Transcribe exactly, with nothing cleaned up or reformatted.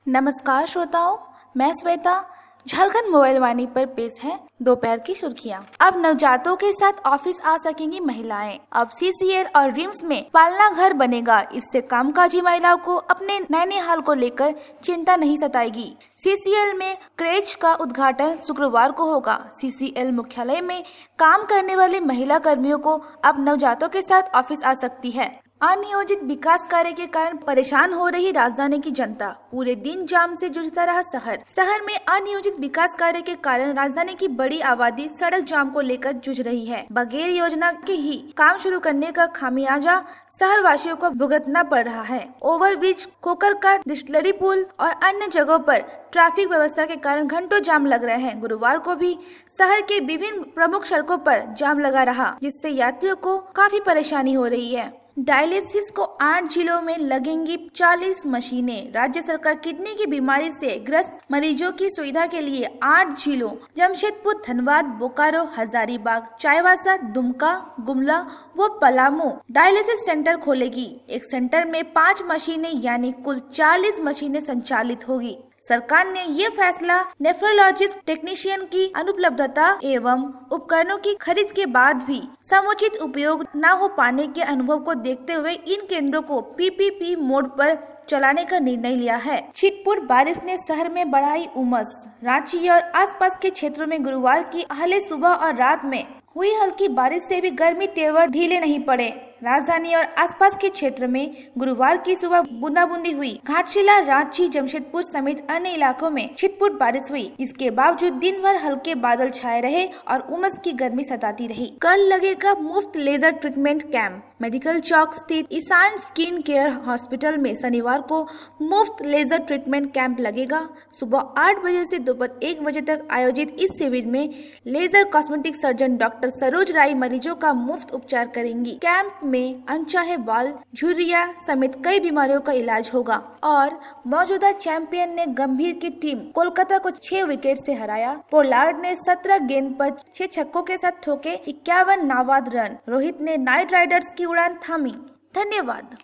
नमस्कार श्रोताओं, मैं श्वेता। झारखंड मोबाइल वाणी पर पेश है दोपहर की सुर्खियां। अब नवजातों के साथ ऑफिस आ सकेंगी महिलाएं। अब सीसीएल और रिम्स में पालना घर बनेगा। इससे कामकाजी महिलाओं को अपने नैनीहाल को लेकर चिंता नहीं सताएगी। सीसीएल में क्रेच का उद्घाटन शुक्रवार को होगा। सीसीएल मुख्यालय में काम करने वाली महिला कर्मियों को अब नवजातों के साथ ऑफिस आ सकती है। अनियोजित विकास कार्य के कारण परेशान हो रही राजधानी की जनता। पूरे दिन जाम से जूझता रहा शहर। शहर में अनियोजित विकास कार्य के कारण राजधानी की बड़ी आबादी सड़क जाम को लेकर जूझ रही है। बगैर योजना के ही काम शुरू करने का खामियाजा शहर वासियों को भुगतना पड़ रहा है। ओवरब्रिज, खोखरका, डिस्टिलरी पुल और अन्य जगहों पर ट्रैफिक व्यवस्था के कारण घंटों जाम लग रहे हैं। गुरुवार को भी शहर के विभिन्न प्रमुख सड़कों पर जाम लगा रहा, जिससे यात्रियों को काफी परेशानी हो रही है। डायलिसिस को आठ जिलों में लगेंगी चालीस मशीनें। राज्य सरकार किडनी की बीमारी से ग्रस्त मरीजों की सुविधा के लिए आठ जिलों जमशेदपुर, धनबाद, बोकारो, हजारीबाग, चाईबासा, दुमका, गुमला व पलामू डायलिसिस सेंटर खोलेगी। एक सेंटर में पाँच मशीनें यानी कुल चालीस मशीनें संचालित होगी। सरकार ने ये फैसला नेफ्रोलॉजिस्ट टेक्नीशियन की अनुपलब्धता एवं उपकरणों की खरीद के बाद भी समुचित उपयोग न हो पाने के अनुभव को देखते हुए इन केंद्रों को पीपीपी मोड पर चलाने का निर्णय लिया है। छिटपुट बारिश ने शहर में बढ़ाई उमस। रांची और आसपास के क्षेत्रों में गुरुवार की पहले सुबह और रात में हुई हल्की बारिश से भी गर्मी तेवर ढीले नहीं पड़े। राजधानी और आसपास के क्षेत्र में गुरुवार की सुबह बूंदाबूंदी हुई। घाटशिला, रांची, जमशेदपुर समेत अन्य इलाकों में छिटपुट बारिश हुई। इसके बावजूद दिन भर हल्के बादल छाए रहे और उमस की गर्मी सताती रही। कल लगेगा मुफ्त लेजर ट्रीटमेंट कैंप। मेडिकल चौक स्थित ईशान स्किन केयर हॉस्पिटल में शनिवार को मुफ्त लेजर ट्रीटमेंट कैंप लगेगा। सुबह आठ बजे से दोपहर एक बजे तक आयोजित इस शिविर में laser cosmetic surgeon doctor Saroj Rai मरीजों का मुफ्त उपचार करेंगी। कैंप में अनचाहे बाल, झुर्रिया समेत कई बीमारियों का इलाज होगा। और मौजूदा चैंपियन ने गंभीर की टीम कोलकाता को छह विकेट से हराया। पोलार्ड ने सत्रह गेंद पर छह छक्कों के साथ ठोके इक्यावन नाबाद रन। रोहित ने नाइट राइडर्स की उड़ान थामी। धन्यवाद।